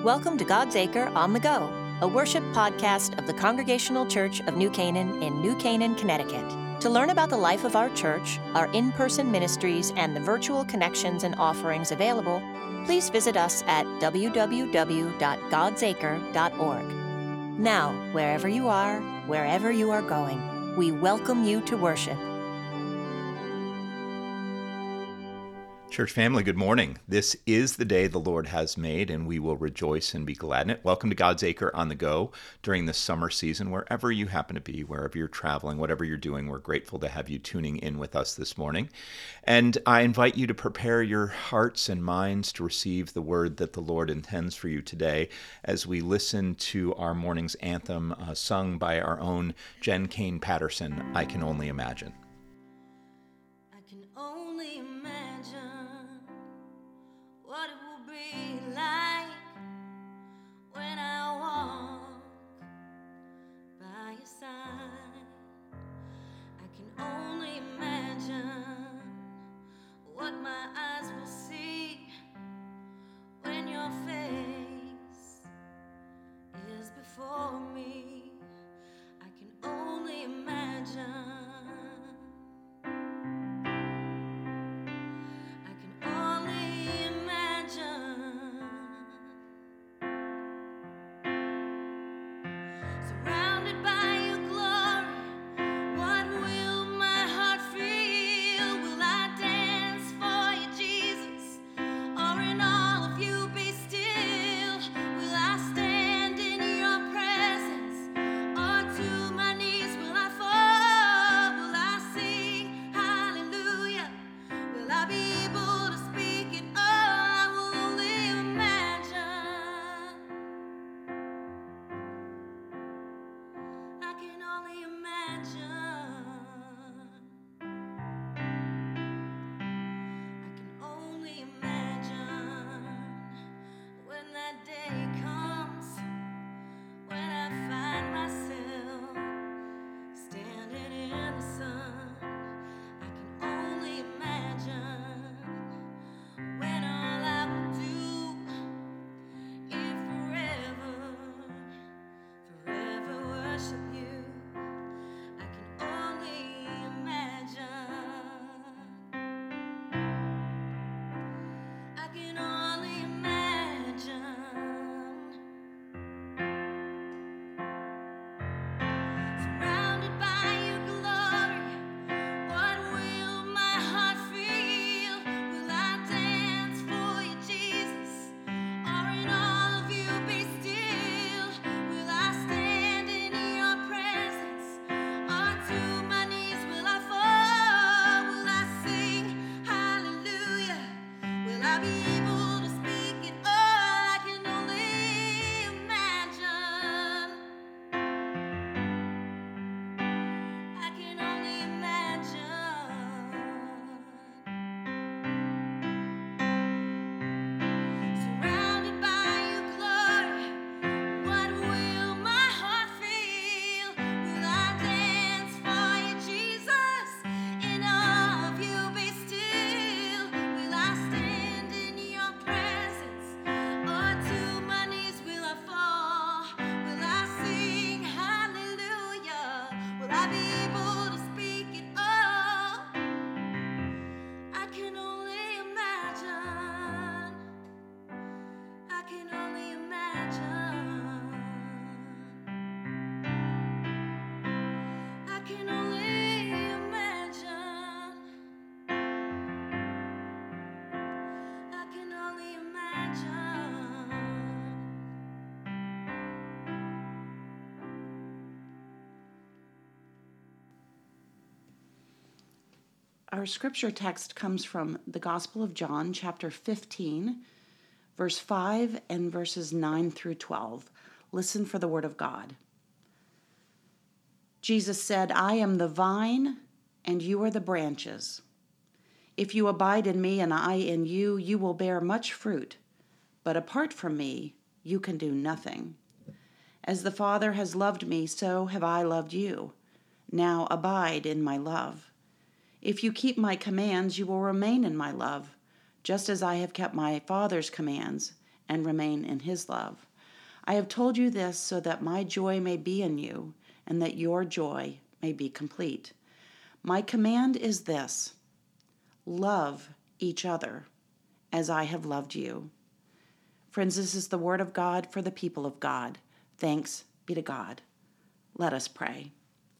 Welcome to God's Acre on the Go, a worship podcast of the Congregational Church of New Canaan in New Canaan, Connecticut. To learn about the life of our church, our in-person ministries, and the virtual connections and offerings available, please visit us at www.godsacre.org. Now, wherever you are going, we welcome you to worship. Church family, good morning. This is the day the Lord has made, and we will rejoice and be glad in it. Welcome to God's Acre on the Go during the summer season, wherever you happen to be, wherever you're traveling, whatever you're doing. We're grateful to have you tuning in with us this morning. And I invite you to prepare your hearts and minds to receive the word that the Lord intends for you today as we listen to our morning's anthem sung by our own Jen Kane Patterson, I Can Only Imagine. What it will be like when I walk by your side. I can only imagine what my eyes will see when your face is before me. I can only imagine. Our scripture text comes from the Gospel of John, chapter 15, verse 5 and verses 9 through 12. Listen for the word of God. Jesus said, I am the vine, and you are the branches. If you abide in me and I in you, you will bear much fruit. But apart from me, you can do nothing. As the Father has loved me, so have I loved you. Now abide in my love. If you keep my commands, you will remain in my love, just as I have kept my Father's commands and remain in his love. I have told you this so that my joy may be in you and that your joy may be complete. My command is this: love each other as I have loved you. Friends, this is the word of God for the people of God. Thanks be to God. Let us pray.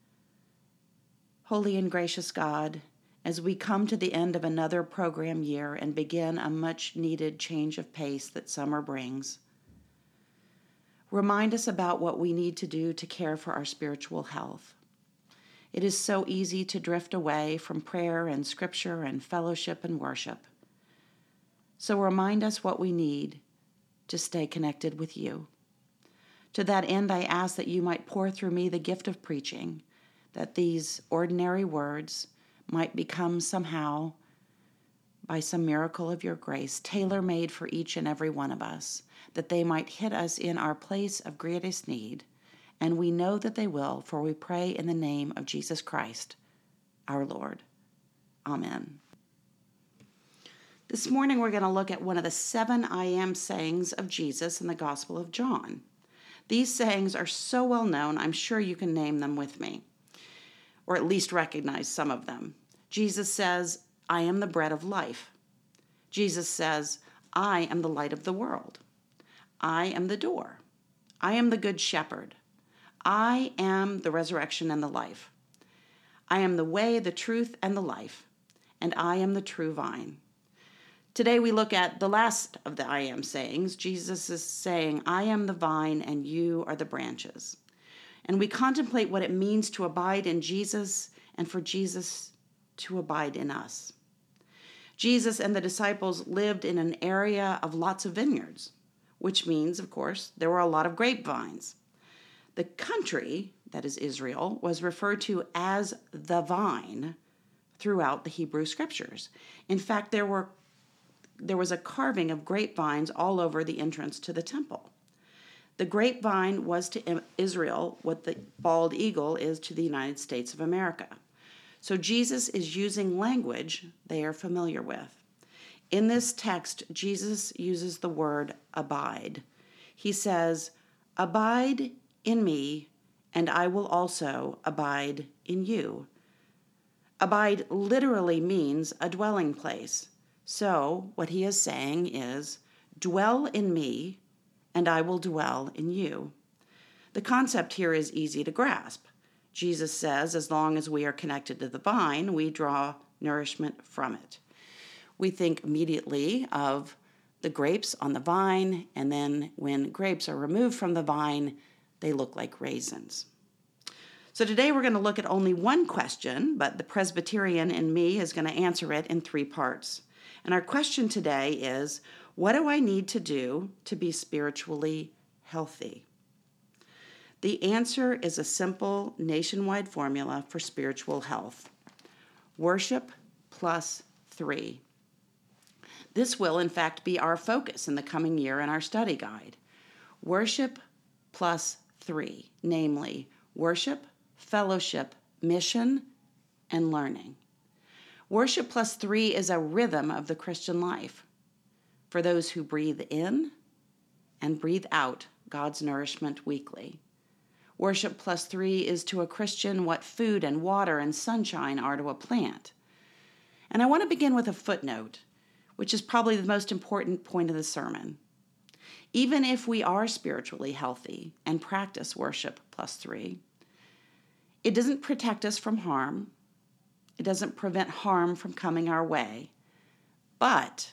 Holy and gracious God, as we come to the end of another program year and begin a much-needed change of pace that summer brings, remind us about what we need to do to care for our spiritual health. It is so easy to drift away from prayer and scripture and fellowship and worship. So remind us what we need to stay connected with you. To that end, I ask that you might pour through me the gift of preaching, that these ordinary words might become somehow, by some miracle of your grace, tailor-made for each and every one of us, that they might hit us in our place of greatest need. And we know that they will, for we pray in the name of Jesus Christ, our Lord. Amen. This morning we're going to look at one of the 7 I am sayings of Jesus in the Gospel of John. These sayings are so well known, I'm sure you can name them with me, or at least recognize some of them. Jesus says, I am the bread of life. Jesus says, I am the light of the world. I am the door. I am the good shepherd. I am the resurrection and the life. I am the way, the truth, and the life, and I am the true vine. Today we look at the last of the I am sayings. Jesus is saying, I am the vine and you are the branches. And we contemplate what it means to abide in Jesus and for Jesus to abide in us. Jesus and the disciples lived in an area of lots of vineyards, which means, of course, there were a lot of grapevines. The country, that is Israel, was referred to as the vine throughout the Hebrew Scriptures. In fact, there was a carving of grapevines all over the entrance to the temple. The grapevine was to Israel what the bald eagle is to the United States of America. So Jesus is using language they are familiar with. In this text, Jesus uses the word abide. He says, abide in me, and I will also abide in you. Abide literally means a dwelling place. So what he is saying is, dwell in me, and I will dwell in you. The concept here is easy to grasp. Jesus says, as long as we are connected to the vine, we draw nourishment from it. We think immediately of the grapes on the vine, and then when grapes are removed from the vine, they look like raisins. So today we're going to look at only one question, but the Presbyterian in me is going to answer it in 3 parts. And our question today is, what do I need to do to be spiritually healthy? The answer is a simple nationwide formula for spiritual health. Worship plus 3. This will, in fact, be our focus in the coming year in our study guide. Worship plus 3, namely worship, fellowship, mission, and learning. Worship plus 3 is a rhythm of the Christian life for those who breathe in and breathe out God's nourishment weekly. Worship plus 3 is to a Christian what food and water and sunshine are to a plant. And I want to begin with a footnote, which is probably the most important point of the sermon. Even if we are spiritually healthy and practice worship plus 3, it doesn't protect us from harm. It doesn't prevent harm from coming our way. But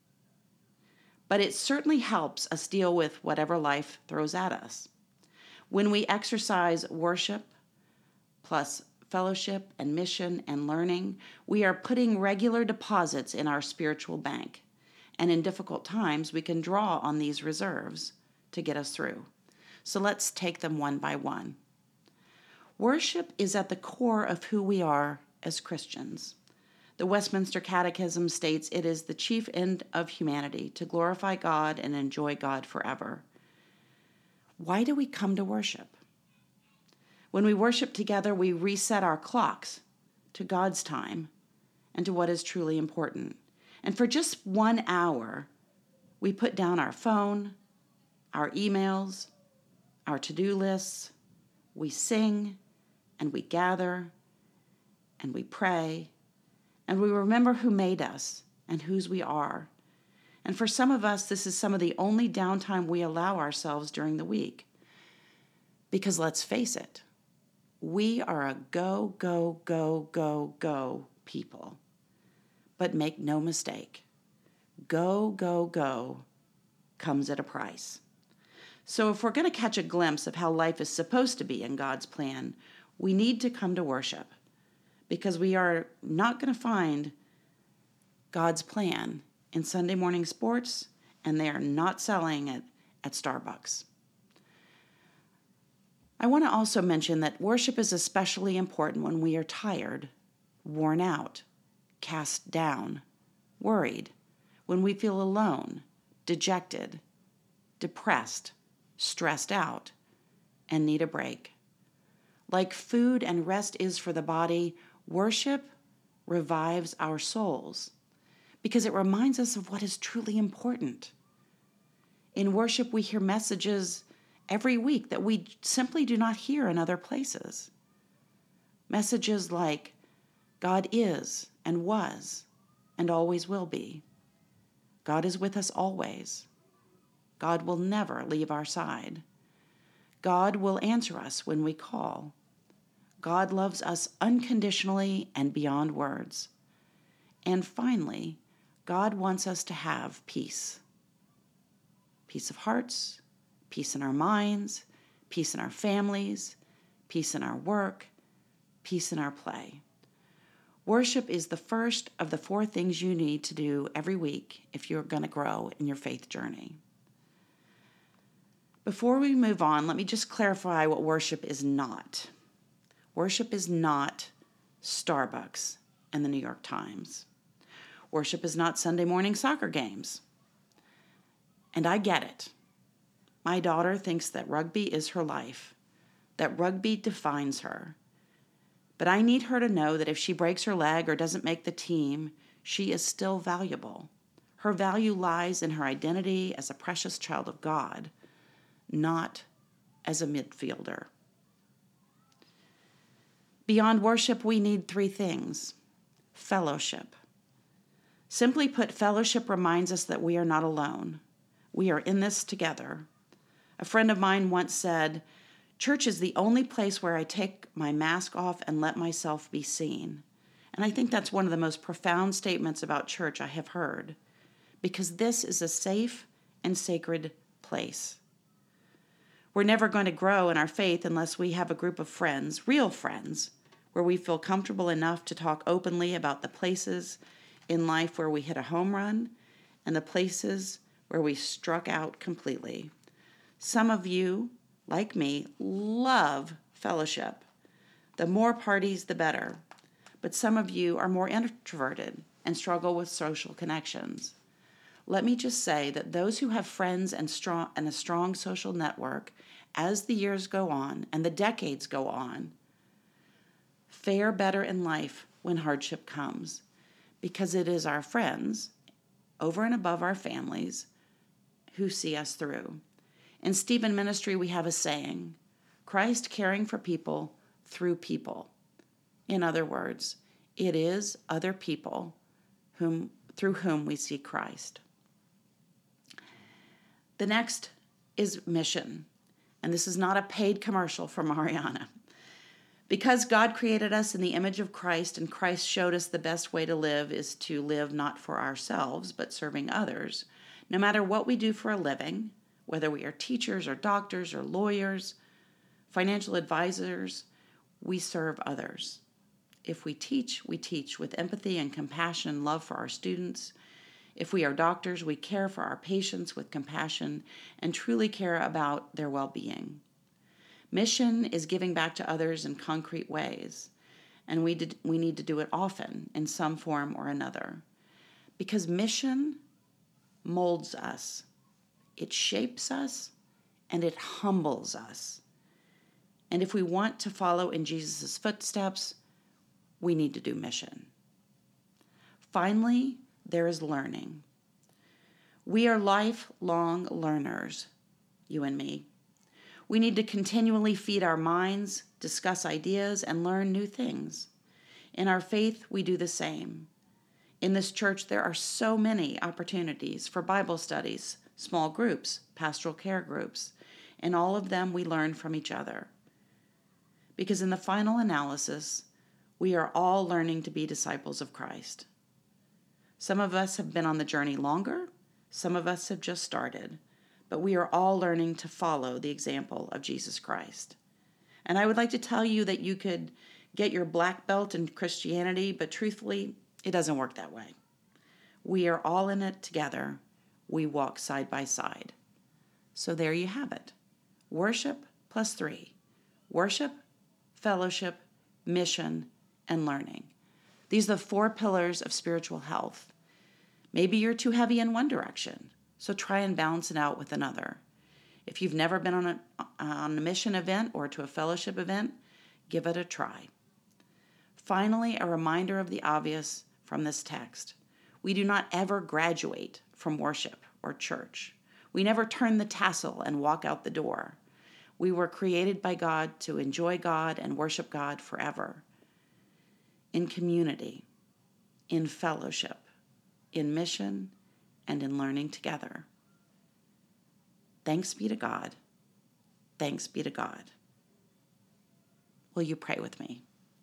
it certainly helps us deal with whatever life throws at us. When we exercise worship plus fellowship and mission and learning, we are putting regular deposits in our spiritual bank. And in difficult times, we can draw on these reserves to get us through. So let's take them one by one. Worship is at the core of who we are as Christians. The Westminster Catechism states it is the chief end of humanity to glorify God and enjoy God forever. Why do we come to worship? When we worship together, we reset our clocks to God's time and to what is truly important. And for just 1 hour, We put down our phone, our emails, our to-do lists. We sing and we gather and we pray and we remember who made us and whose we are. And for some of us, this is some of the only downtime we allow ourselves during the week. Because let's face it, we are a go, go, go, go, go people. But make no mistake, go, go, go comes at a price. So if we're going to catch a glimpse of how life is supposed to be in God's plan, we need to come to worship, because we are not going to find God's plan in Sunday morning sports, and they are not selling it at Starbucks. I want to also mention that worship is especially important when we are tired, worn out, cast down, worried, when we feel alone, dejected, depressed, stressed out, and need a break. Like food and rest is for the body, worship revives our souls because it reminds us of what is truly important. In worship, we hear messages every week that we simply do not hear in other places. Messages like, God is and was and always will be. God is with us always. God will never leave our side. God will answer us when we call. God loves us unconditionally and beyond words. And finally, God wants us to have peace. Peace of hearts, peace in our minds, peace in our families, peace in our work, peace in our play. Worship is the first of the 4 things you need to do every week if you're going to grow in your faith journey. Before we move on, let me just clarify what worship is not. Worship is not Starbucks and the New York Times. Worship is not Sunday morning soccer games. And I get it. My daughter thinks that rugby is her life, that rugby defines her. But I need her to know that if she breaks her leg or doesn't make the team, she is still valuable. Her value lies in her identity as a precious child of God, not as a midfielder. Beyond worship, we need 3 things. Fellowship. Simply put, fellowship reminds us that we are not alone. We are in this together. A friend of mine once said, "Church is the only place where I take my mask off and let myself be seen." And I think that's one of the most profound statements about church I have heard, because this is a safe and sacred place. We're never going to grow in our faith unless we have a group of friends, real friends, where we feel comfortable enough to talk openly about the places in life where we hit a home run and the places where we struck out completely. Some of you, like me, love fellowship. The more parties, the better. But some of you are more introverted and struggle with social connections. Let me just say that those who have friends and a strong social network, as the years go on and the decades go on, fare better in life when hardship comes, because it is our friends, over and above our families, who see us through. In Stephen Ministry, we have a saying, Christ caring for people through people. In other words, it is other people through whom we see Christ. The next is mission, and this is not a paid commercial from Mariana. Because God created us in the image of Christ, and Christ showed us the best way to live is to live not for ourselves, but serving others. No matter what we do for a living, whether we are teachers or doctors or lawyers, financial advisors, we serve others. If we teach with empathy and compassion and love for our students. If we are doctors, we care for our patients with compassion and truly care about their well-being. Mission is giving back to others in concrete ways, and we need to do it often in some form or another. Because mission molds us, it shapes us, and it humbles us. And if we want to follow in Jesus' footsteps, we need to do mission. Finally, there is learning. We are lifelong learners, you and me. We need to continually feed our minds, discuss ideas, and learn new things. In our faith, we do the same. In this church, there are so many opportunities for Bible studies, small groups, pastoral care groups. In all of them, we learn from each other. Because in the final analysis, we are all learning to be disciples of Christ. Some of us have been on the journey longer, some of us have just started, but we are all learning to follow the example of Jesus Christ. And I would like to tell you that you could get your black belt in Christianity, but truthfully, it doesn't work that way. We are all in it together. We walk side by side. So there you have it. Worship plus 3. Worship, fellowship, mission, and learning. These are the 4 pillars of spiritual health. Maybe you're too heavy in one direction, so try and balance it out with another. If you've never been on a mission event or to a fellowship event, give it a try. Finally, a reminder of the obvious from this text. We do not ever graduate from worship or church. We never turn the tassel and walk out the door. We were created by God to enjoy God and worship God forever. In community, in fellowship, in mission, and in learning together. Thanks be to God. Thanks be to God. Will you pray with me?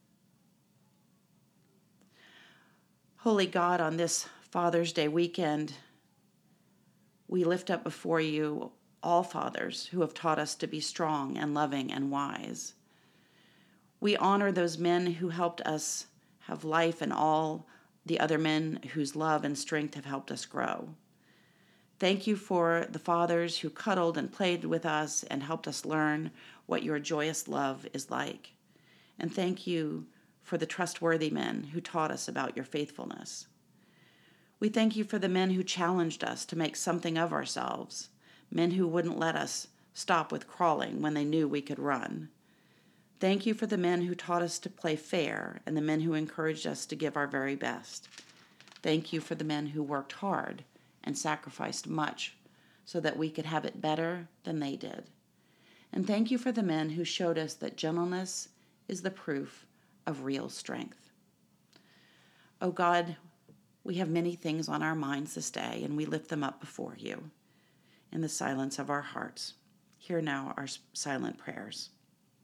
Holy God, on this Father's Day weekend, we lift up before you all fathers who have taught us to be strong and loving and wise. We honor those men who helped us have life and all the other men whose love and strength have helped us grow. Thank you for the fathers who cuddled and played with us and helped us learn what your joyous love is like. And thank you for the trustworthy men who taught us about your faithfulness. We thank you for the men who challenged us to make something of ourselves, men who wouldn't let us stop with crawling when they knew we could run. Thank you for the men who taught us to play fair and the men who encouraged us to give our very best. Thank you for the men who worked hard and sacrificed much so that we could have it better than they did. And thank you for the men who showed us that gentleness is the proof of real strength. Oh God, we have many things on our minds this day, and we lift them up before you in the silence of our hearts. Hear now our silent prayers.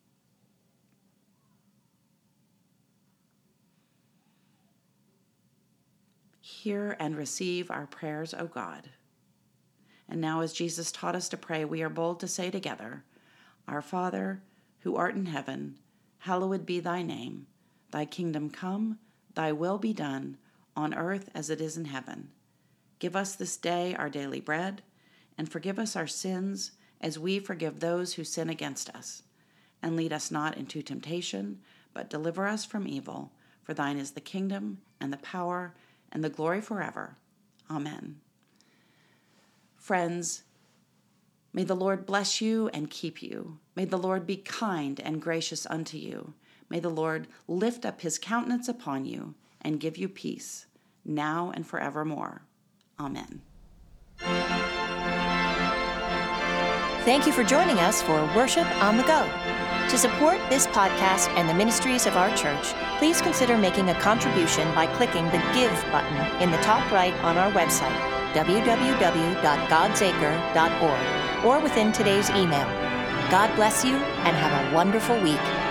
Hear and receive our prayers, O God. And now, as Jesus taught us to pray, we are bold to say together, Our Father, who art in heaven, hallowed be thy name. Thy kingdom come, thy will be done, on earth as it is in heaven. Give us this day our daily bread, and forgive us our sins as we forgive those who sin against us. And lead us not into temptation, but deliver us from evil. For thine is the kingdom, and the power, and the glory forever. Amen. Friends, may the Lord bless you and keep you. May the Lord be kind and gracious unto you. May the Lord lift up his countenance upon you and give you peace, now and forevermore. Amen. Thank you for joining us for Worship on the Go. To support this podcast and the ministries of our church, please consider making a contribution by clicking the Give button in the top right on our website, www.godsacre.org, or within today's email. God bless you and have a wonderful week.